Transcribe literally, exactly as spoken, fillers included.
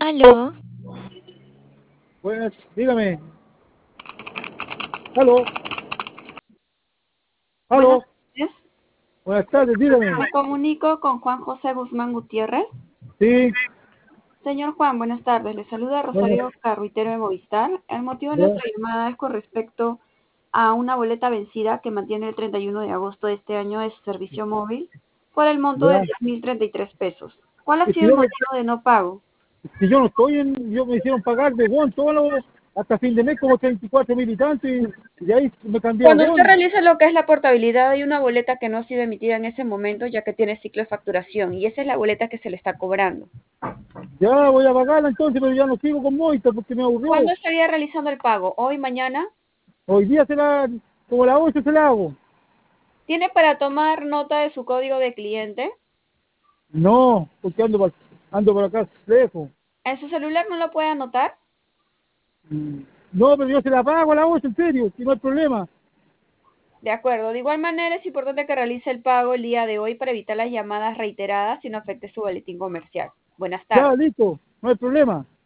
Aló, Buenas, dígame. Aló, Buenas aló. tardes. Buenas tardes, dígame. Me comunico con Juan José Guzmán Gutiérrez. Sí, Señor Juan, buenas tardes. Le saluda buenas, Rosario Carruitero de Movistar. El motivo de bu- nuestra llamada es con respecto a una boleta vencida que mantiene el treinta y uno de agosto de este año de su servicio móvil por el monto de ya. diez mil treinta y tres pesos. ¿Cuál ha Es que sido el yo, me- motivo de no pago? es que yo no estoy en, yo me hicieron pagar de bon todo lo- hasta fin de mes como treinta y cuatro mil y tanto y, y de ahí me cambié a Cuando usted bon. realiza lo que es la portabilidad, hay una boleta que no ha sido emitida en ese momento ya que tiene ciclo de facturación y esa es la boleta que se le está cobrando. Ya voy a pagarla entonces, pero ya no sigo con Movistar porque me ¿Cuándo aburrió. estaría realizando el pago? ¿Hoy, mañana? Hoy día se la, como la ocho se la hago. ¿Tiene para tomar nota de su código de cliente? No, porque ando por, ando por acá lejos. ¿En su celular no lo puede anotar? Mm. No, pero yo se la pago a la ocho, en serio, si no hay problema. De acuerdo. De igual manera, es importante que realice el pago el día de hoy para evitar las llamadas reiteradas y no afecte su boletín comercial. Buenas Ya, tardes. listo, no hay problema.